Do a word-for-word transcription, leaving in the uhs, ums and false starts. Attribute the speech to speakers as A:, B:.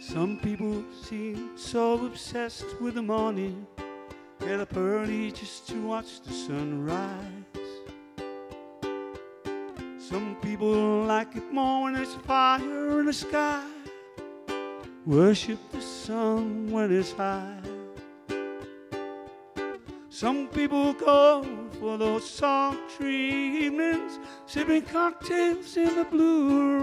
A: Some people seem so obsessed with the morning, get up early just to watch the sunrise. Some people like it more when there's fire in the sky, worship the sun when it's high. Some people go for those sultry evenings, sipping cocktails in the blue